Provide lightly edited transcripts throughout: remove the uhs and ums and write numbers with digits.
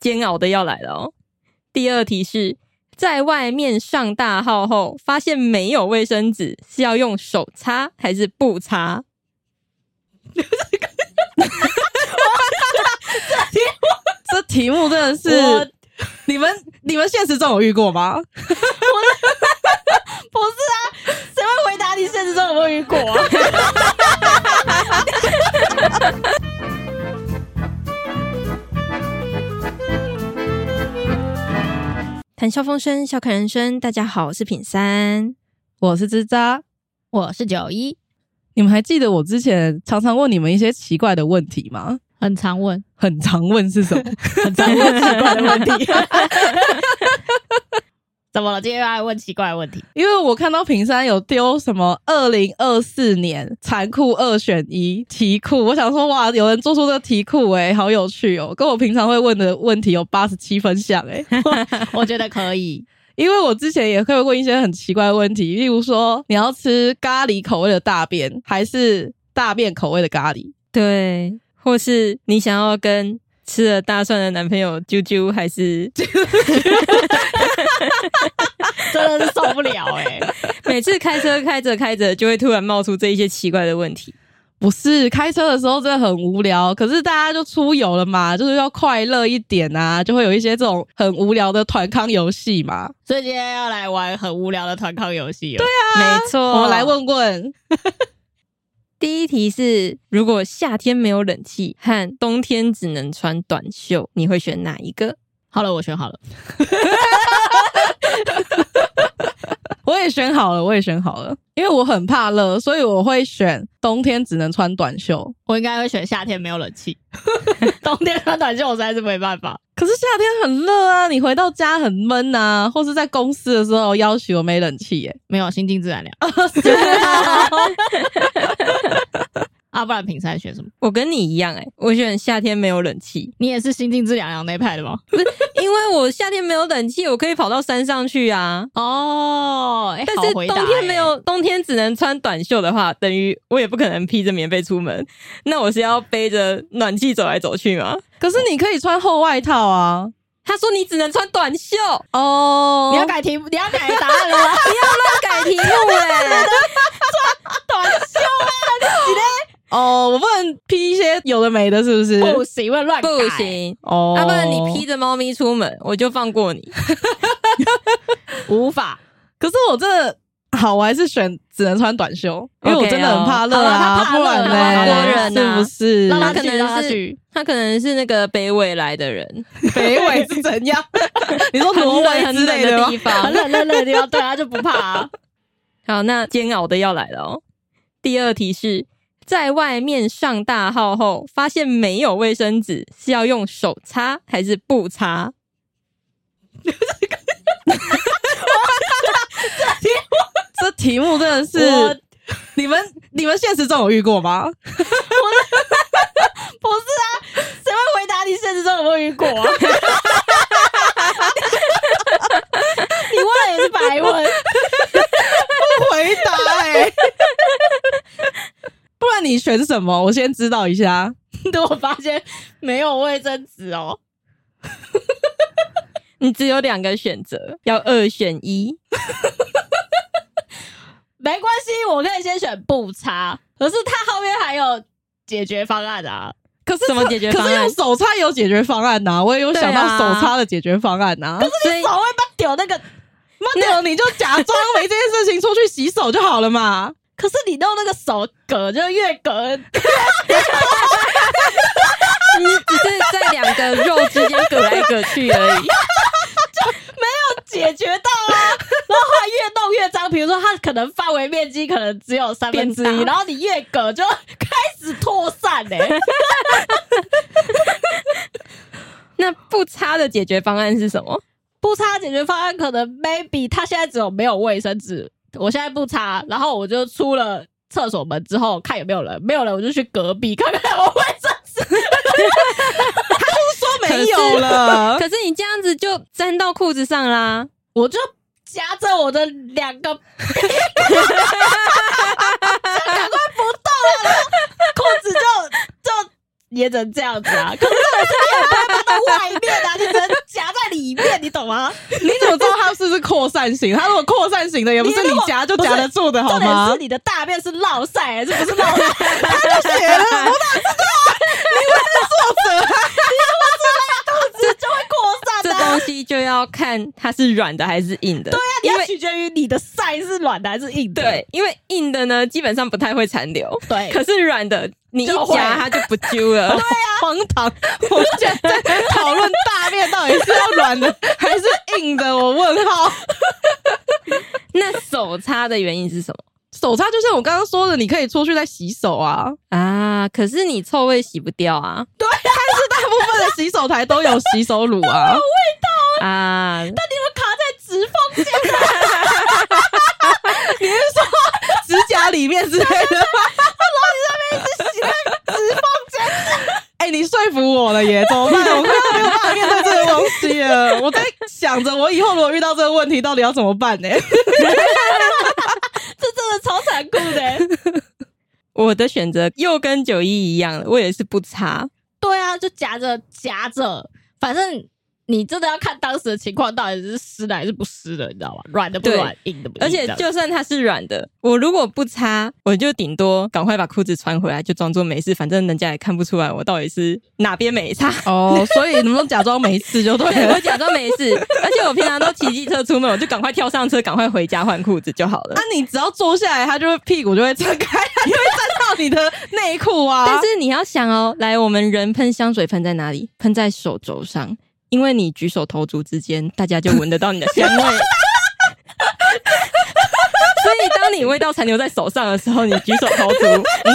煎熬的要来了哦。第二题是在外面上大号后发现没有卫生纸，是要用手擦还是不擦？ 这题目真的是你们现实中有遇过吗？ 不是啊，谁会回答你现实中有没有遇过啊？ 谈笑风生，笑看人生。大家好，我是品三， 我是吱喳， 我是91。 你们还记得我之前常常问你们一些奇怪的问题吗？ 很常问， 很常问是什么？ 很常问奇怪的问题。怎么了？今天又来问奇怪的问题？ 因为我看到品山有丢什么2024年残酷2选1题库，我想说哇，有人做出这个题库好有趣哦，跟我平常会问的问题有87分像我觉得可以。 因为我之前也会问一些很奇怪的问题，例如说你要吃咖喱口味的大便还是大便口味的咖喱？ 对，或是你想要跟吃了大蒜的男朋友啾啾还是真的是受不了每次开车开着就会突然冒出这一些奇怪的问题。 不是，开车的时候真的很无聊，可是大家就出游了嘛，就是要快乐一点啊，就会有一些这种很无聊的团康游戏嘛。 所以今天要来玩很无聊的团康游戏。 对啊， 没错， 我们来问问。 第一题是，如果夏天没有冷气和冬天只能穿短袖，你会选哪一个？ 好了，我选好了。 我也选好了，因为我很怕热，所以我会选冬天只能穿短袖。 我应该会选夏天没有冷气。冬天穿短袖我实在是没办法。 可是夏天很热啊，你回到家很闷啊，或是在公司的时候要求我没冷气没有，心静自然凉。不然品山选什么？ 我跟你一样我选夏天没有冷气。 你也是心静自然凉那一派的吗？ 不是，因为我夏天没有冷气，我可以跑到山上去啊。但是冬天只能穿短袖的话，等于我也不可能披着棉被出门，那我是要背着暖气走来走去吗？ 可是你可以穿厚外套啊。 他说你只能穿短袖你要改题目，你要改答案了吗？ 你要乱改题目穿短袖你嘞？ 我不能披一些有的没的，是不是？ 不行，不能乱改。 不行要不然你披着猫咪出门，我就放过你。 无法。 可是我真的我还是选只能穿短袖，因为我真的很怕热他怕热不然呢？是不是？ 他可能是那个北纬来的人。 北纬是怎样？你说挪威之类的地方， 很冷的地方，对，他就不怕啊。 好，那煎熬的要来了哦。第二题是，在外面上大号后发现没有卫生纸，是要用手擦还是不擦？ 这题目真的是你们现实中有遇过吗？ 不是啊，谁会回答你现实中有没有遇过啊？你问了也是白问， 不回答不然你选什么？我先知道一下。 等我发现没有卫生纸哦。 你只有2个选择，要2选1。 没关系，我可以先选不擦。可是它后面还有解决方案啊。 可是什么解决方案？ 可是用手擦有解决方案我也有想到手擦的解决方案可是你手会把丢那个， 丢你就假装没这件事情，出去洗手就好了嘛。 可是你用那个手隔，就越隔， 你只是在2个肉之间隔来隔去而已。 就没有解决到啊。然后它越弄越脏，比如说它可能范围面积可能只有1/3，然后你越隔就开始扩散那不擦的解决方案是什么？ 不擦解决方案可能 maybe 它现在只有没有卫生纸，我现在不擦，然后我就出了厕所门之后看有没有人，没有人我就去隔壁看看有卫生纸。 他就是说没有了。 可是你这样子就沾到裤子上啦。 我就夹着我的2个就赶快不动了，裤子就捏成这样子啊，可是这个是也不会放到外面啊，你只能夹在里面，你懂吗？ 你怎么知道它是不是扩散型？它如果扩散型的，也不是你夹就夹得住的，好吗？ 重点是你的大便是落塞还是不是落塞？ 他就写了，我哪知道啊？你以为是作者啊？ 这就会扩散这东西就要看它是软的还是硬的。 对啊，你要取决于你的塞是软的还是硬的。 对，因为硬的呢，基本上不太会残留。 对， 可是软的，你一夹它就不揪了。 对啊，荒唐！我们现在在讨论大便到底是要软的还是硬的，我问号。 那手擦的原因是什么？ 手擦就像我刚刚说的，你可以出去再洗手啊。 可是你臭味洗不掉啊。 对啊，但是大部分的洗手台都有洗手乳啊。 有味道啊。 但你们卡在指缝间你是说指甲里面之类的吗？ 然后你在那边一直洗在指缝间。 你说服我了耶，怎么办？我快要没有办法面对这个东西了。我在想着，我以后如果遇到这个问题，到底要怎么办呢？ 这真的超残酷的。 我的选择又跟91一样，我也是不擦。 对啊，就夹着，反正你真的要看当时的情况，到底是湿的还是不湿的，你知道吗？软的不软，硬的不硬。 而且就算它是软的，我如果不擦，我就顶多赶快把裤子穿回来，就装作没事，反正人家也看不出来我到底是哪边没擦。 哦，所以能不能假装没事就对了？ 对，我假装没事，而且我平常都骑机车出门，我就赶快跳上车，赶快回家换裤子就好了。 你只要坐下来，它就会屁股就会撑开，它就会沾到你的内裤啊。 但是你要想哦，来，我们人喷香水喷在哪里？喷在手肘上。因为你举手投足之间，大家就闻得到你的香味，所以当你味道残留在手上的时候，你举手投足，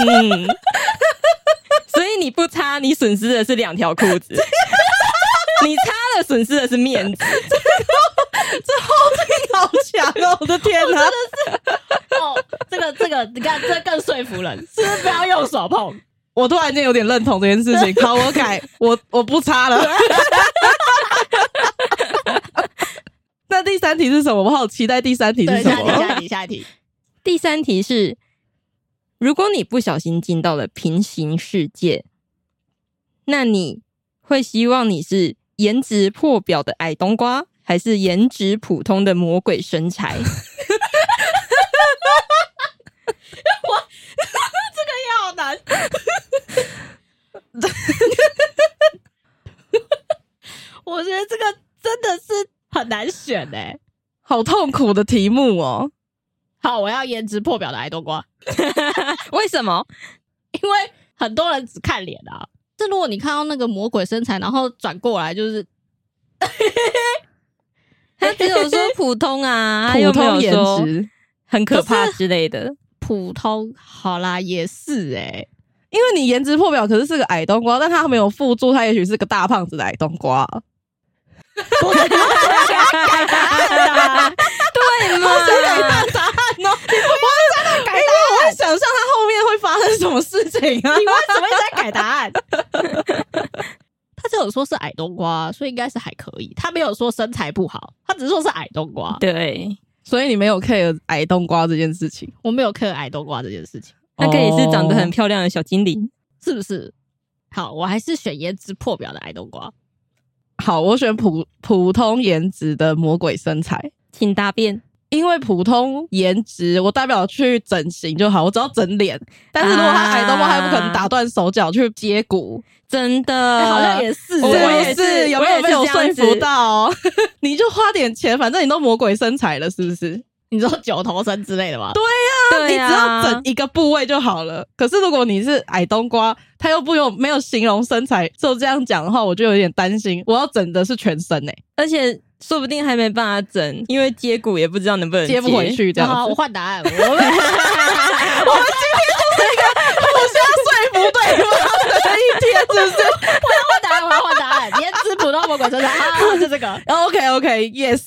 所以你不擦，你损失的是2条裤子；你擦了，损失的是面子。 这后劲好强哦！我的天哪， 真的是哦，这个，你看，这更说服人，是不是不要用手碰？ 我突然间有点认同这件事情。好，我改，我不擦了。那第3题是什么？我好期待第3题是什么？ 下一题。 第3题是：如果你不小心进到了平行世界，那你会希望你是颜值破表的矮冬瓜，还是颜值普通的魔鬼身材？ 这个也好难。我觉得这个真的是很难选欸， 好痛苦的题目哦。 好，我要颜值破表的矮冬瓜。 为什么？ 因为很多人只看脸啊。这如果你看到那个魔鬼身材，然后转过来就是他只有说普通啊， 普通颜他值很可怕之类的。 普通好啦，也是欸， 因为你颜值破表，可是个矮冬瓜，但他没有附注，他也许是个大胖子的矮冬瓜。 我改答案对嘛？ 谁改答案哦？你不要在那改答案，我会想象他后面会发生什么事情啊？ 你为什么一直在改答案？他只有说是矮冬瓜，所以应该是还可以。他没有说身材不好，他只是说是矮冬瓜。 对， 所以你没有 care 矮冬瓜这件事情。 我没有 care 矮冬瓜这件事情。 它可以是长得很漂亮的小精灵， 是不是？好，我还是选颜值破表的矮冬瓜。 好，我选普通颜值的魔鬼身材， 请答辩。 因为普通颜值，我代表去整形就好，我只要整脸。但是如果他矮冬瓜，他不可能打断手脚去接骨， 真的， 好像也是， 我也是，有没有被我说服到？你就花点钱，反正你都魔鬼身材了，是不是？ 你说9头身之类的吗？ 对呀，你只要整一个部位就好了。可是如果你是矮冬瓜，他又没有形容身材，就这样讲的话，我就有点担心。我要整的是全身欸， 而且说不定还没办法整，因为接骨也不知道能不能接不回去这样子。 好，我换答案。我们今天就是一个互相说服对方的一天，是不是？ 我要换答案。颜值普通魔鬼身材，好，就这个。 OK，yes。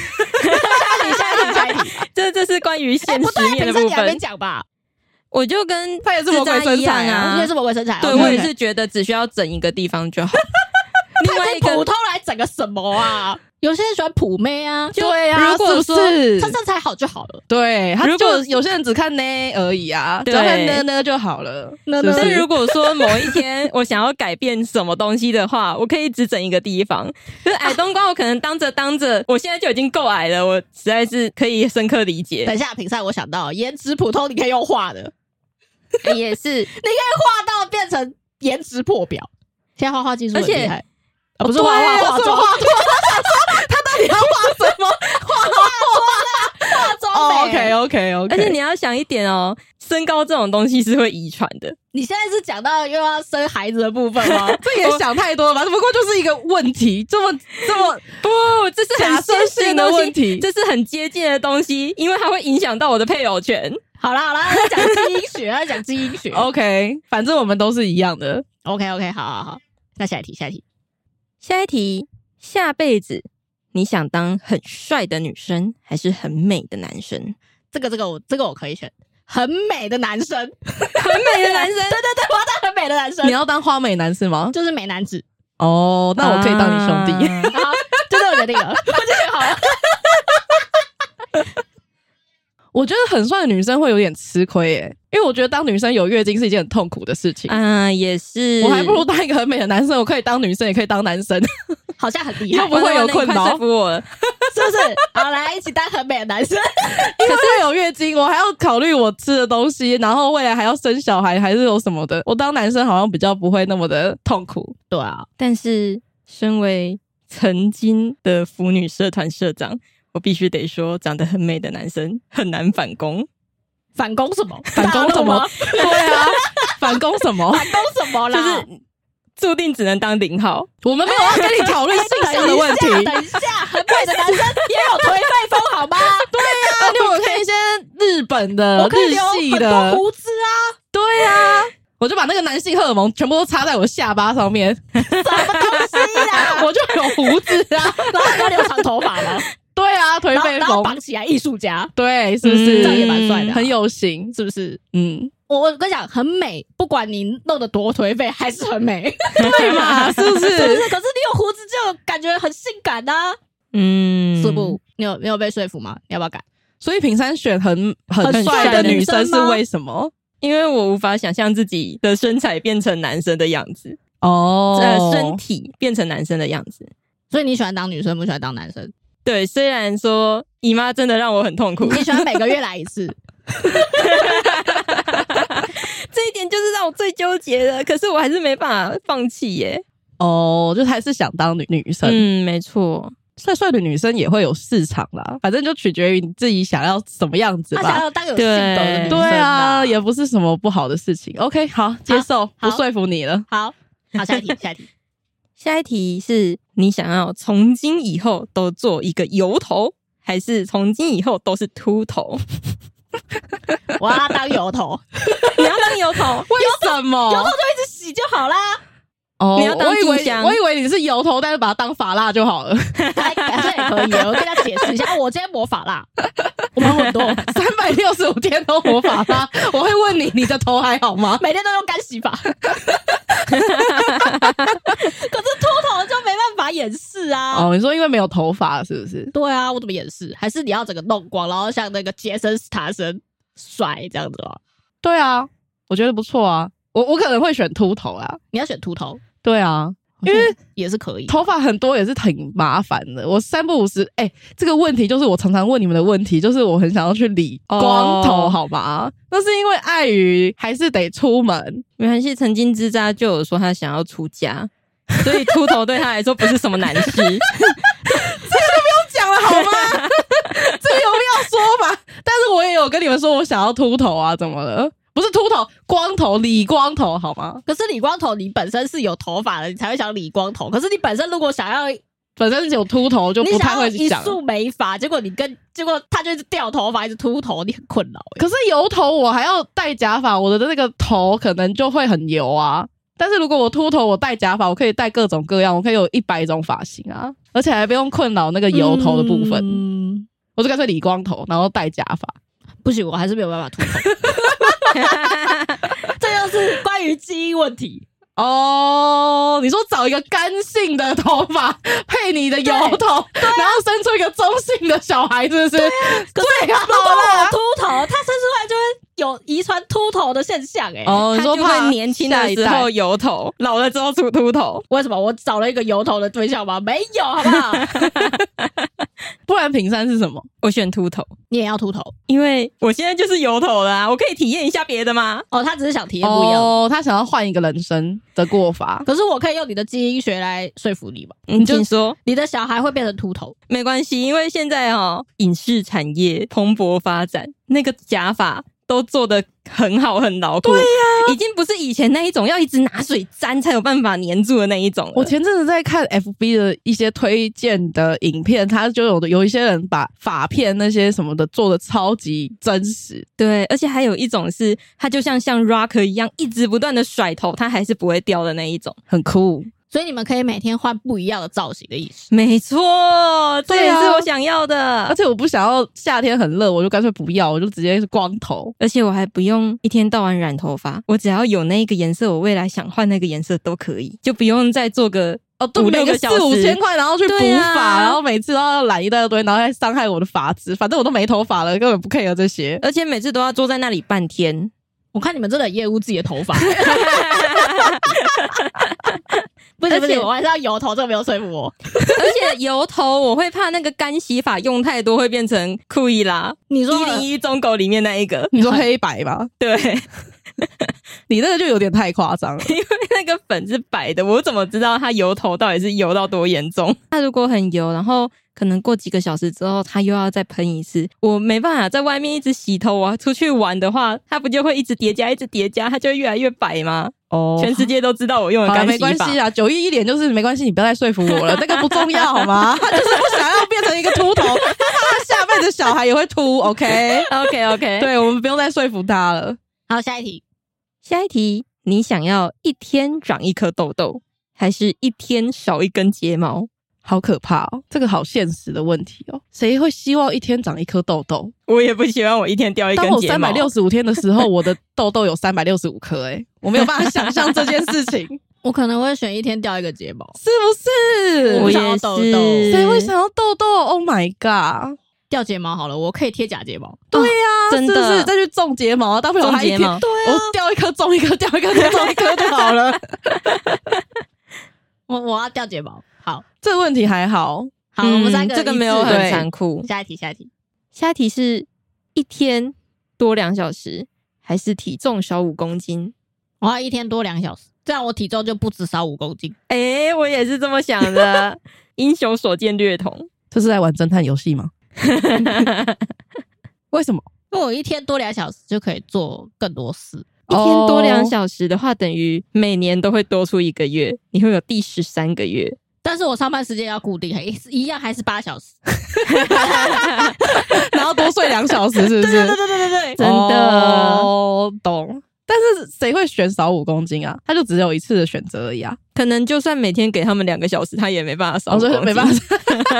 下一题。 这是关于现实面的部分。 你还没讲吧？ 我就跟他也是魔鬼身材啊， 你也是魔鬼身材。 对，我也是觉得只需要整一个地方就好。 另外一个普通来整个什么啊？有些人喜欢普妹啊， 对啊， 如果说他身材好就好了， 对，他就有些人只看呢而已啊，只要看呢就好了。 但如果说某一天我想要改变什么东西的话，我可以只整一个地方，就是矮冬瓜，我可能当着，我现在就已经够矮了，我实在是可以深刻理解。 等一下，品赛，我想到颜值普通，你可以用画的， 也是，你可以画到变成颜值破表。现在画技术很厉害。不是画妆， 他到底要画什么？ 化妆。 OK， 而且你要想一点哦，身高这种东西是会遗传的。 你现在是讲到又要生孩子的部分吗？ 这也想太多了吧？只不过就是一个问题，这么不，这是很现实的问题，这是很接近的东西，因为它会影响到我的配偶权。 好啦，要讲基因学，要讲基因学。 OK， 反正我们都是一样的。 OK， 好，那下一题， 下辈子你想当很帅的女生还是很美的男生？ 这个我可以选，很美的男生， 很美的男生， 对，我要当很美的男生。 你要当花美男是吗？ 就是美男子。 哦，那我可以当你兄弟。 好，就这么决定了，我就选好了。 我觉得很帅的女生会有点吃亏耶，因为我觉得当女生有月经是一件很痛苦的事情。 也是， 我还不如当一个很美的男生，我可以当女生，也可以当男生， 好像很厉害， 又不会有困扰。 说服我了， 是不是？好，来一起当很美的男生。 可是有月经，我还要考虑我吃的东西，然后未来还要生小孩，还是有什么的。我当男生好像比较不会那么的痛苦。 对啊， 但是身为曾经的腐女社团社长，我必须得说，长得很美的男生很难反攻。 反攻什么？ 反攻什么？对啊，反攻什么？ 反攻什么啦？ 就是注定只能当0号。 我们没有要跟你讨论性向的问题。 等一下，很美的男生也有颓废风好吗？ 对啊，你有看一些日本的、日系的， 很多胡子啊。 对啊，我就把那个男性荷尔蒙全部都插在我下巴上面。 什么东西啦？ 我就有胡子啊， 然后你要留长头发吗？ 对啊，颓废风， 然后绑起来，艺术家， 对，是不是？ 这样也蛮帅的， 很有型， 是不是？我跟你讲，很美，不管你弄得多颓废，还是很美， 对嘛？是不是？ 是不是？可是你有胡子就感觉很性感啊，是不？你有被说服吗？你要不要改？ 所以品山选很帅的女生是为什么？ 因为我无法想象自己的身材变成男生的样子身体变成男生的样子， 所以你喜欢当女生，不喜欢当男生？ 对，虽然说姨妈真的让我很痛苦， 你喜欢每个月来一次。 这一点就是让我最纠结的，可是我还是没办法放弃耶。 就还是想当女生。 没错， 帅的女生也会有市场啦，反正就取决于你自己想要什么样子吧。 他想要当有性格的女生， 对啊，也不是什么不好的事情。OK， 好，接受，不说服你了。 好， 下一题是你想要从今以后都做一个油头，还是从今以后都是秃头？ 我要当油头。 你要当油头？ 为什么？ 油头就一直洗就好啦。 你要当静香？ 我以为你是油头，但是把它当发蜡就好了。 这也可以。我跟他解释一下，我今天抹发蜡，我们很多 365天都抹发蜡。我会问你的头还好吗？ 每天都用干洗发。可是秃头就没办法掩饰啊。 你说因为没有头发是不是？ 对啊，我怎么掩饰？还是你要整个弄光，然后像那个杰森斯塔森帅这样子吗？ 对啊，我觉得不错啊。我可能会选秃头啊。 你要选秃头？ 对啊，因为也是可以， 头发很多也是挺麻烦的。我3不5时，这个问题就是我常常问你们的问题，就是我很想要去理光头，好吗？那是因为碍于还是得出门。 没关系，曾经之渣就有说他想要出家，所以秃头对他来说不是什么难事。这个就不用讲了好吗？这个有必要说吗？但是我也有跟你们说我想要秃头啊，怎么了？不是秃头，光头，理光头好吗？ 可是理光头你本身是有头发的，你才会想理光头。可是你本身如果想要本身有秃头，就不太会想。 你想要一束美发，结果他就一直掉头发，一直秃头，你很困扰。 可是油头我还要戴假发，我的那个头可能就会很油啊。但是如果我秃头，我戴假发，我可以戴各种各样，我可以有100种发型啊，而且还不用困扰那个油头的部分。我就干脆理光头，然后戴假发。 不行，我还是没有办法秃头。这就是关于基因问题。 哦，你说找一个干性的头发配你的油头，然后生出一个中性的小孩，是不是？对啊， 最好了。秃头，他生出来就会有遗传秃头的现象哦，你说他就会年轻的时候油头，老了之后出秃头。 为什么？我找了一个油头的对象吗？没有，好不好？ 不然品山是什么？ 我选秃头。 你也要秃头？ 因为我现在就是油头了啊，我可以体验一下别的吗？ 哦，他只是想体验不一样。 哦，他想要换一个人生的过法。 可是我可以用你的基因学来说服你嘛？ 你就说你的小孩会变成秃头， 没关系，因为现在影视产业蓬勃发展，那个假发都做得很好很牢固。对呀，已经不是以前那一种要一直拿水沾才有办法粘住的那一种了。 我前阵子在看 FB 的一些推荐的影片，他就有一些人把发片那些什么的做得超级真实。 对，而且还有一种是它就像 Rocker 一样一直不断的甩头，它还是不会掉的那一种， 很酷。 所以你们可以每天换不一样的造型的意思。 没错，这也是我想要的。 而且我不想要夏天很热，我就干脆不要，我就直接是光头。 而且我还不用一天到晚染头发，我只要有那一个颜色，我未来想换那个颜色都可以，就不用再做个5-6个小时 4-5千块，然后去补发，然后每次都要染一大堆，然后还伤害我的发质。反正我都没头发了，根本不 care 这些， 而且每次都要坐在那里半天。 我看你们真的很厌恶自己的头发。不行，我还是要油头，这个没有说服我。 而且油头我会怕那个干洗法用太多会变成库伊拉。 你说 101中狗里面那一个， 你说黑白吧？ 对， 你那个就有点太夸张了， 因为那个粉是白的，我怎么知道它油头到底是油到多严重？它如果很油，然后可能过几个小时之后它又要再喷一次，我没办法在外面一直洗头啊。出去玩的话，它不就会一直叠加一直叠加，它就会越来越白吗？哦，全世界都知道我用的干洗法。 没关系啊，91脸就是没关系，你不要再说服我了，那个不重要好吗？他就是不想要变成一个秃头，他下辈子小孩也会秃。OK， 对，我们不用再说服他了。 好，下一题，你想要一天长一颗痘痘，还是一天少一根睫毛？ 好可怕哦，这个好现实的问题哦。谁会希望一天长一颗痘痘？ 我也不希望我一天掉一根睫毛。 当我365天的时候，我的痘痘有365颗我没有办法想象这件事情。 我可能会选一天掉一个睫毛， 是不是？ 我也是。 谁会想要痘痘 ？Oh my god！ 掉睫毛好了，我可以贴假睫毛。 对呀， 真的是不是再去种睫毛啊？大不了他一天， 对啊， 我掉一颗种一颗，掉一颗种一颗就好了。 我要掉睫毛。好， 这个问题还好。 好，我们3个这个没有很残酷。 下一题是一天多2小时，还是体重少5公斤？ 我要一天多2小时，这样我体重就不止少5公斤。 我也是这么想的。英雄所见略同。 这是在玩侦探游戏吗？为什么？ 因为我一天多2小时就可以做更多事。 一天多2小时的话，等于每年都会多出1个月，你会有第13个月。 但是我上班时间要固定，一样还是8小时， 然后多睡2小时，是不是？ 对， 真的懂。但是谁会选少5公斤啊？他就只有一次的选择而已啊。 可能就算每天给他们2个小时，他也没办法少5公斤。 没办法。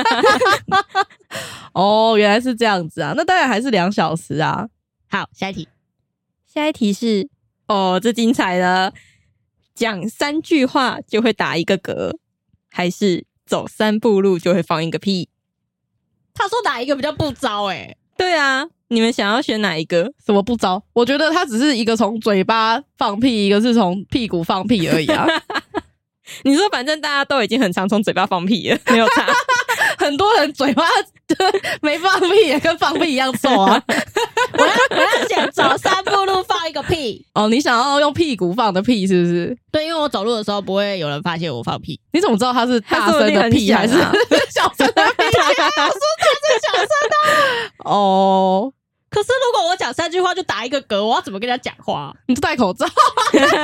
原来是这样子啊。那当然还是2小时啊。 好，下一题是这精彩了。讲3句话就会打一个嗝，还是走3步路就会放一个屁？ 他说哪一个比较不糟对啊，你们想要选哪一个？ 什么不糟？我觉得他只是一个从嘴巴放屁，一个是从屁股放屁而已啊。 你说反正大家都已经很常从嘴巴放屁了，没有差。 很多人嘴巴没放屁也跟放屁一样臭啊。 我要选走3步路放一个屁。 你想要用屁股放的屁是不是？ 对，因为我走路的时候不会有人发现我放屁。 你怎么知道他是大声的屁还是小声的屁？我说他是小声的。 可是如果我讲3句话就打一个嗝，我要怎么跟人家讲话？ 你就戴口罩。 可是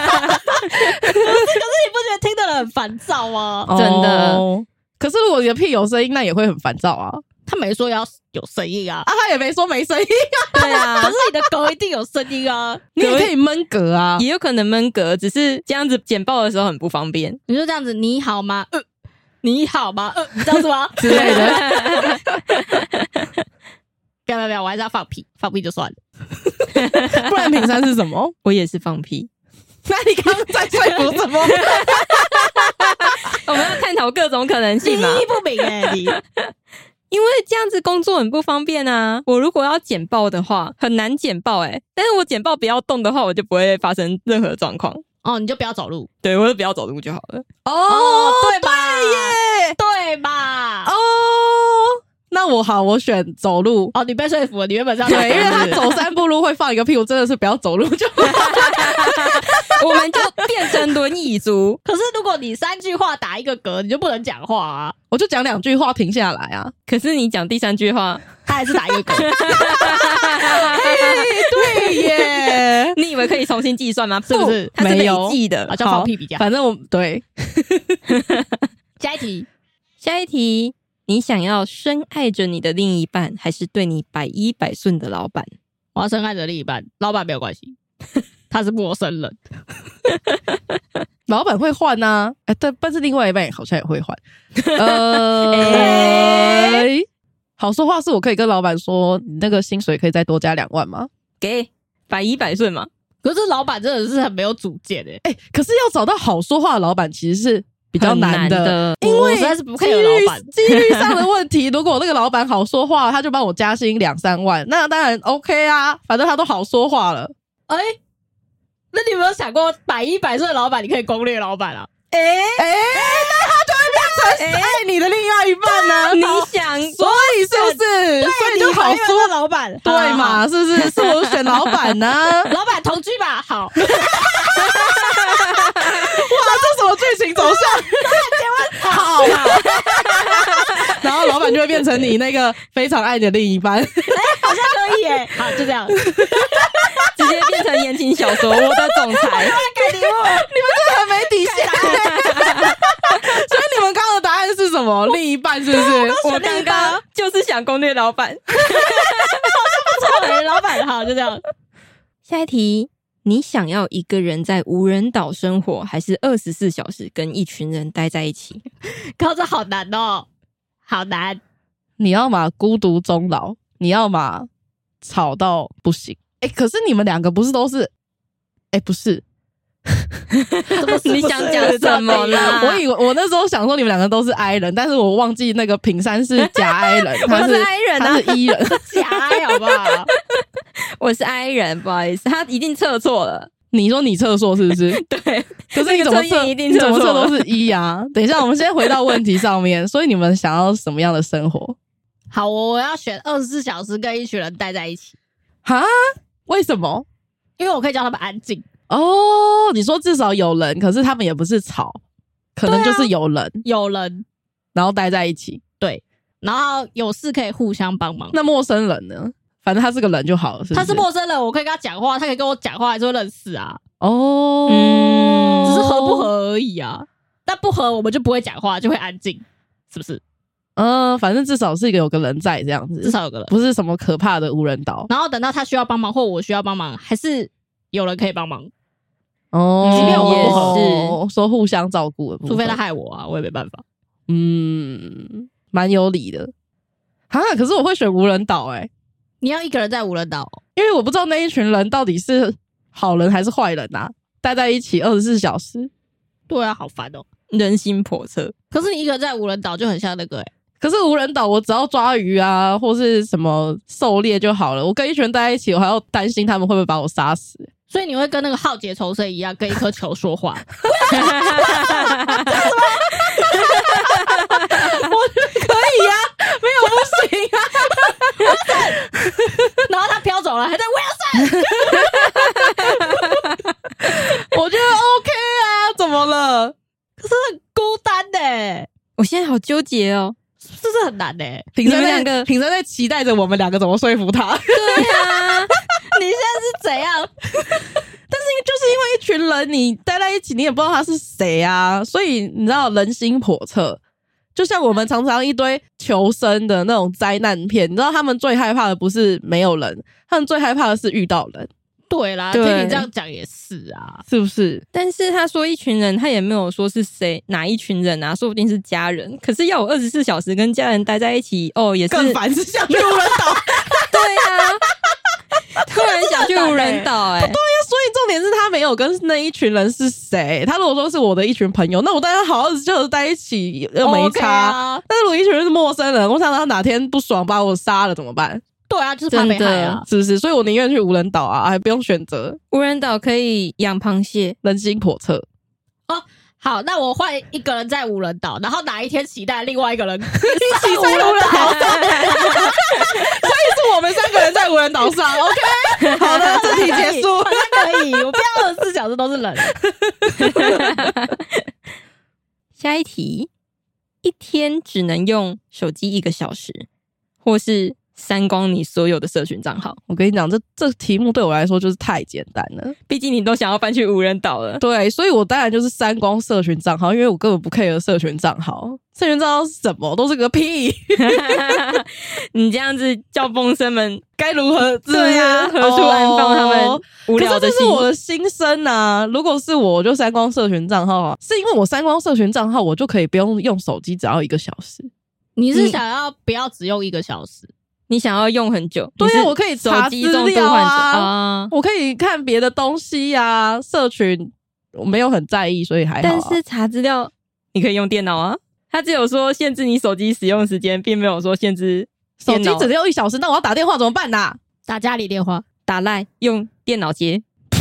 你不觉得听的人很烦躁吗？ 真的。 可是如果你的屁有声音，那也会很烦躁啊。 他没说要有声音啊， 他也没说没声音啊。对啊， 可是你的嗝一定有声音啊。 你也可以闷嗝啊， 也有可能闷嗝，只是这样子简报的时候很不方便。 你就这样子，你好吗？你好吗？你这样子吗？ 之类的。 不要，我还是要放屁，放屁就算了。 不然品山是什么？ 我也是放屁。 那你刚刚在说服什么？ 我们要探讨各种可能性嘛。 意义不明你。 因为这样子工作很不方便啊。我如果要简报的话，很难简报但是我简报不要动的话，我就不会发生任何状况。 哦，你就不要走路。 对，我就不要走路就好了。 对吧？ 对耶， 对吧？ 那我选走路。 你被说服了，你原本这样对，因为他走3步路会放一个屁股，真的是不要走路就好。 我们就变成轮椅族。 可是如果你3句话打一个嗝，你就不能讲话啊。 我就讲2句话停下来啊。 可是你讲第3句话， 他还是打一个嗝。 对耶， 你以为可以重新计算吗？ 是不是？ 它是累计的， 叫放屁比较。 反正我对。 下一题， 你想要深爱着你的另一半，还是对你百依百顺的老板？ 我要深爱着另一半，老板没有关系，他是陌生人。 老板会换啊，对，但是另外一半好像也会换。好说话是我可以跟老板说，你那个薪水可以再多加2万吗？ 给百依百顺嘛。 可是老板真的是很没有主见可是要找到好说话的老板其实是比较难的，因为我实在是不配合老板。 几率上的问题，如果那个老板好说话，他就帮我加薪2-3万，那当然 OK 啊，反正他都好说话了。 那你有没有想过，百依百顺的老板，你可以攻略老板啊？ 那他就会变成爱你的另外一半呢？ 你想， 所以是不是？所以就好说老板， 对嘛？是不是？是我选老板呢？ 老板同居吧，好。哇， 这什么剧情走向？好。然后老板就会变成你那个非常爱你的另一半。 好像可以耶。好，就这样。 直接变成言情小说，我的总裁。 你们真的很没底线。所以你们刚刚的答案是什么？另一半是不是？ 我刚刚就是想攻略老板。 好像不错老板。好，就这样。 下一题，你想要一个人在无人岛生活，还是24小时跟一群人待在一起？ 靠，这好难哦，好难。 你要嘛孤独终老，你要嘛吵到不行。可是你们2个不是都是？不是。 你想讲什么啦？ 我以为我那时候想说你们2个都是 I 人，但是我忘记那个品山是假 I 人， 我是 I 人啊， 他是 E 人， 假 I 好不好？ 我是 I 人，不好意思，他一定测错了。 你说你测错是不是？ 对， 可是你怎么测？你怎么测都是 E 啊？等一下，我们先回到问题上面。所以你们想要什么样的生活？ 好，我要选24小时跟一群人待在一起。 哈？为什么？ 因为我可以叫他们安静。 你说至少有人，可是他们也不是吵，可能就是有人，然后待在一起。 对，然后有事可以互相帮忙。 那陌生人呢？反正他是个人就好了，是不是？ 他是陌生人，我可以跟他讲话，他可以跟我讲话，还是会认识啊。 只是合不合而已啊。但不合我们就不会讲话，就会安静，是不是？ 反正至少是一个有个人在这样子， 至少有个人， 不是什么可怕的无人岛。 然后等到他需要帮忙或我需要帮忙，还是有人可以帮忙。 即便我也是说互相照顾的部分， 除非他害我啊，我也没办法。 蛮有理的。可是我会选无人岛你要一个人在无人岛因为我不知道那一群人到底是好人还是坏人啊，待在一起24小时。 对啊，好烦哦， 人心叵测。 可是你一个人在无人岛就很像那个可是无人岛我只要抓鱼啊或是什么狩猎就好了，我跟一群人待在一起我还要担心他们会不会把我杀死。 所以你会跟那个浩劫重生一样跟一颗球说话。 我觉得可以啊，没有不行啊。 然后他飘走了还在Wilson。 我觉得 OK 啊，怎么了？ 可是很孤单我现在好纠结哦， 这是很难品山在期待着我们2个怎么说服他。 对啊， 你现在是怎样？ 但是就是因为一群人你待在一起你也不知道他是谁啊，所以你知道人心叵测。就像我们常常一堆求生的那种灾难片，你知道他们最害怕的不是没有人，他们最害怕的是遇到人。 对啦，听你这样讲也是啊， 是不是？ 但是他说一群人，他也没有说是谁哪一群人啊，说不定是家人。可是要我24小时跟家人待在一起，也是更烦，是想去无人岛。 对啊，突然想去无人岛不对呀，所以重点是他没有跟那一群人是谁。他如果说是我的一群朋友，那我大家好好就在一起又没差。但是如果一群人是陌生人，我想他哪天不爽把我杀了怎么办？ 对啊，就是怕被害啊， 是不是？所以我宁愿去无人岛啊，还不用选择。 无人岛可以养螃蟹， 人心叵测。 哦，好，那我换一个人在无人岛，然后哪一天期待另外一个人一起在无人岛上，所以是我们3个人在无人岛上。OK， 好的，这题结束， 好像可以。我不要24小时都是人。 下一题，一天只能用手机1个小时，或是删光你所有的社群账号。 我跟你讲，这题目对我来说就是太简单了， 毕竟你都想要搬去无人岛了。 对，所以我当然就是删光社群账号，因为我根本不 care 社群账号。社群账号是什么？都是个屁！ 你这样子叫风声们该如何？ 对啊，何处安放他们无聊的心？ 可是这是我的心声啊！如果是我就删光社群账号啊，是因为我删光社群账号，我就可以不用用手机，只要1个小时。 你是想要不要只用1个小时？ 你想要用很久？ 对啊，我可以查资料啊，我可以看别的东西啊。社群我没有很在意，所以还好。 但是查资料你可以用电脑啊，他只有说限制你手机使用时间，并没有说限制手机只能用1小时。那我要打电话怎么办啊？ 打家里电话， 打LINE，用电脑接。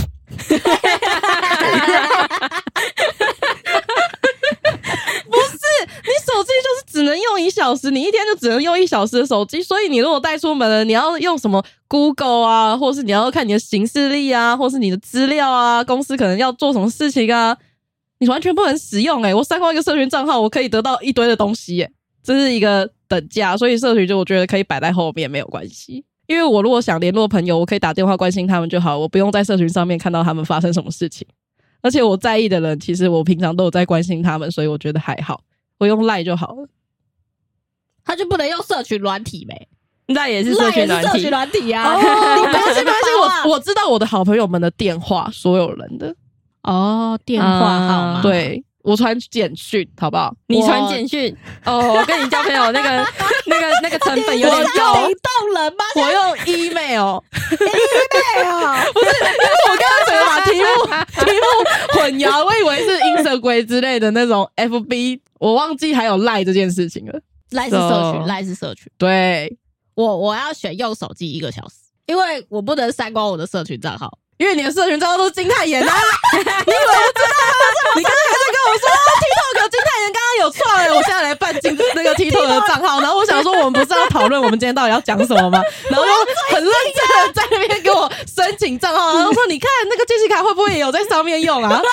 不是，你手机就是只能用1小时，你一天就只能用1小时的手机，所以你如果带出门了，你要用什么 Google 啊，或是你要看你的行事历啊，或是你的资料啊，公司可能要做什么事情啊，你完全不能使用我删光一个社群账号，我可以得到一堆的东西这是一个等价，所以社群就我觉得可以摆在后面没有关系。因为我如果想联络朋友，我可以打电话关心他们就好，我不用在社群上面看到他们发生什么事情。而且我在意的人，其实我平常都有在关心他们，所以我觉得还好，我用 LINE 就好了。 他就不能用社群软体呗 ？LINE 也是社群软体啊！ 没关系，没关系，我知道我的好朋友们的电话，所有人的电话号码， 对。我传简讯好不好？ 你传简讯我跟你交朋友那个成本有点高。 移动人吗？ 我用 email 不是， 因为我刚刚整个把题目混淆，我以为是 Instagram 之类的那种 FB， 我忘记还有 LINE 这件事情了。 LINE 是社群，LINE 是社群。 对， 我要选用手机1个小时，因为我不能删光我的社群账号。 因为你的社群账号都是金泰妍啊！你怎么知道？你刚才还在跟我说 TikTok 金泰妍刚刚有创我现在来办那个 TikTok 的账号，然后我想说我们不是要讨论我们今天到底要讲什么吗？然后就很认真的在那边给我申请账号，然后说你看那个杰西卡会不会也有在上面用啊？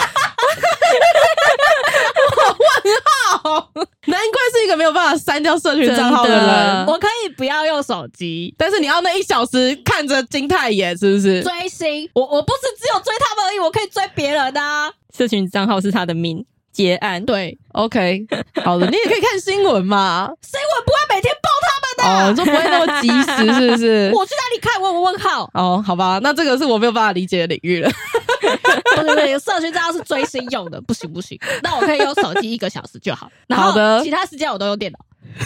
问号，难怪是一个没有办法删掉社群账号的人。 我可以不要用手机， 但是你要那1小时看着金泰妍，是不是？ 追星，我不是只有追他们而已，我可以追别人啊。 社群账号是他的命，结案。 对 ，OK， 好的，你也可以看新闻嘛。 新闻不会每天报他们的， 你说不会那么及时，是不是？ 我去哪里看？问号。 好吧，那这个是我没有办法理解的领域了。 不是，社群账号是追星用的，不行。那我可以用手机1个小时就好。 好的， 其他时间我都用电脑。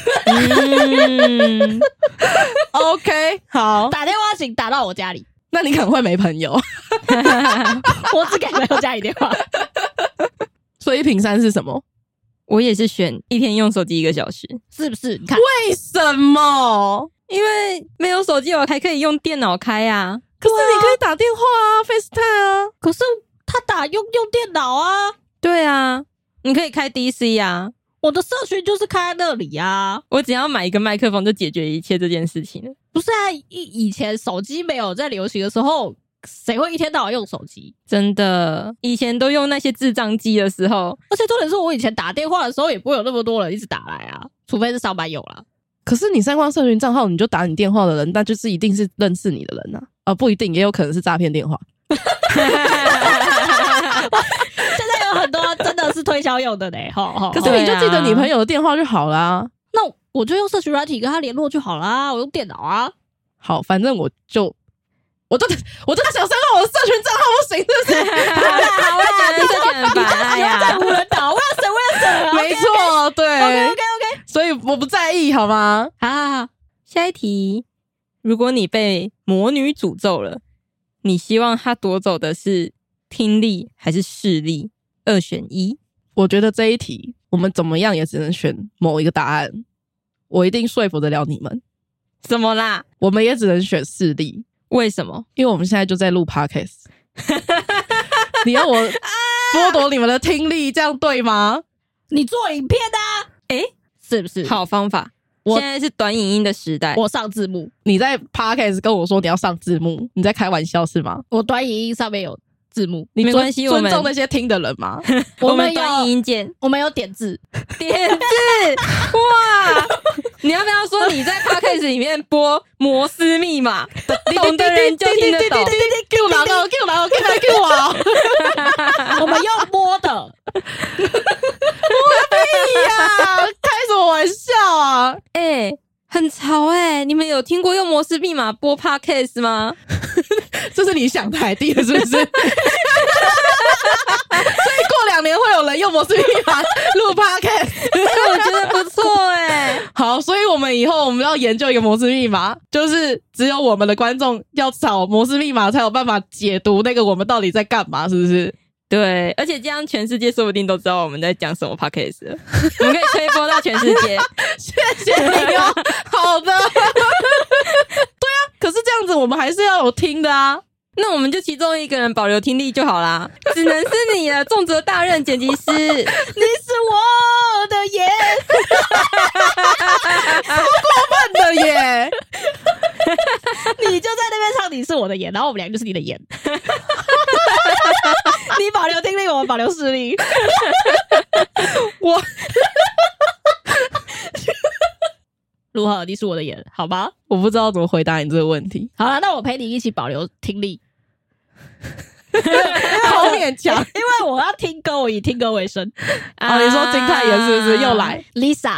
OK， 好， 打电话请打到我家里。 那你可能会没朋友。 我只给朋友家里电话。 所以品3是什么？ 我也是选一天用手机1个小时， 是不是？你看为什么？ 因为没有手机，我还可以用电脑开啊。 可是你可以打电话啊 ，FaceTime 啊。 可是他用电脑啊。 对啊，你可以开 DC 啊。 我的社群就是开在那里啊。 我只要买一个麦克风就解决一切这件事情了。 不是啊，以前手机没有在流行的时候，谁会一天到晚用手机？ 真的，以前都用那些智障机的时候， 而且重点是我以前打电话的时候也不会有那么多人一直打来啊，除非是上班有啦。 可是你删光社群账号，你就打你电话的人，那就是一定是认识你的人啊。不一定，也有可能是诈骗电话。 现在有很多真的是推销用的呢。 可是你就记得你朋友的电话就好啦。 那我就用社群软体跟他联络就好啦，我用电脑啊。 好，反正我就想删光我的社群账号，不行，是不是？ 好啦，社群很烦。 哎呀，在无人岛，我要省。 没错，对。 OK。 所以我不在意，好吗？ 好。下一题，如果你被魔女诅咒了， 你希望他夺走的是听力还是视力？2选1。 我觉得这一题我们怎么样也只能选某一个答案，我一定说服得了你们。 怎么啦？ 我们也只能选视力。 为什么？ 因为我们现在就在录 podcast 你要我剥夺你们的听力，这样对吗？ 你做影片啊？是不是好方法？现在是短影音的时代， 我上字幕。 你在 podcast 跟我说你要上字幕，你在开玩笑是吗？ 我短影音上面有字幕， 你没关系， 尊重那些听的人吗？ 我们短影音键， 我们有点字， 哇！你要不要说你在 podcast 里面播摩斯密码，懂的人就听得懂。 Q 狼哦 ，Q 狼哦 ，Q 来 Q 啊！ 我们用摸的， 摸屁呀！开什么玩笑啊？ 很潮你们有听过用摩斯密码播 podcast 吗？ 这是你想台地的，是不是？所以过2年会有人用摩斯密码录 podcast， 我觉得不错好，所以我们以后我们要研究一个摩斯密码，就是只有我们的观众要找摩斯密码才有办法解读那个我们到底在干嘛，是不是？ 对，而且这样全世界说不定都知道我们在讲什么 podcast 了，我们可以推播到全世界。 谢谢你哦，好的。对啊，可是这样子我们还是要有听的啊。 那我们就其中一个人保留听力就好啦，只能是你了，重责大任剪辑师。你是我的眼， 超过分的耶！ 你就在那边唱你是我的眼，然后我们俩就是你的眼。你保留听力，我们保留视力。 我如何？你是我的眼，好吗？ 我不知道怎么回答你这个问题。 好了，那我陪你一起保留听力。 好勉强， 因为我要听歌，我以听歌为生。 你说金泰妍是不是又来 Lisa？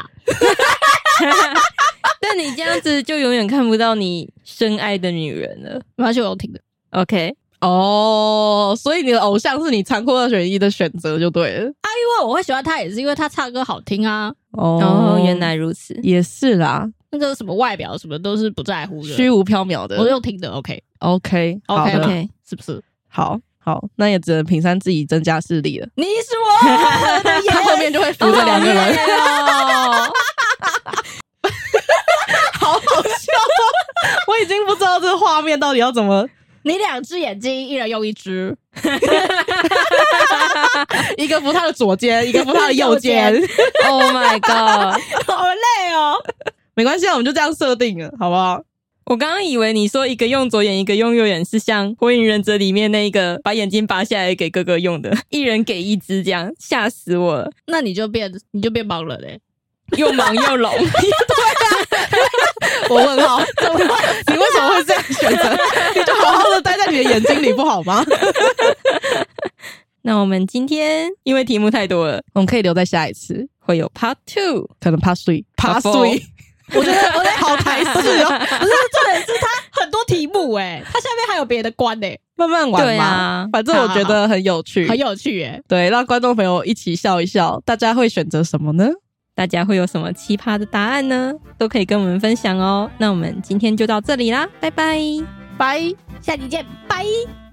但你这样子就永远看不到你深爱的女人了。 没关系，我有听的。 OK， 所以你的偶像是你残酷2选1的选择就对了。 因为我会喜欢他，也是因为他唱歌好听啊。 原来如此， 也是啦。 那个什么外表什么都是不在乎的， 虚无缥缈的， 我用听的。OK， 好的 OK， 是不是？ 好，那也只能平山自己增加势力了。 你是我的眼， 他后面就会扶着2个人。好好笑哦！我已经不知道这个画面到底要怎么。 你2只眼睛，一人用1只， 一个扶他的左肩，一个扶他的右肩。 Oh my god， 好累哦。 没关系，我们就这样设定了，好不好？ 我刚刚以为你说一个用左眼，一个用右眼，是像《火影忍者》里面那个把眼睛拔下来给哥哥用的，一人给1只，这样吓死我了。 那你就变盲人嘞， 又盲又聋。对啊，我问号，你为什么会这样选择？你就好好的待在你的眼睛里不好吗？ 那我们今天因为题目太多了， 我们可以留在下一次， 会有 Part 2， 可能 Part 3。 我觉得好台式哦。 不是，重点是他很多题目他下面还有别的关慢慢玩嘛。 对啊， 反正我觉得很有趣， 很有趣对，让观众朋友一起笑一笑。大家会选择什么呢？ 大家会有什么奇葩的答案呢？都可以跟我们分享哦。那我们今天就到这里啦，拜拜， 拜， 下期见，拜。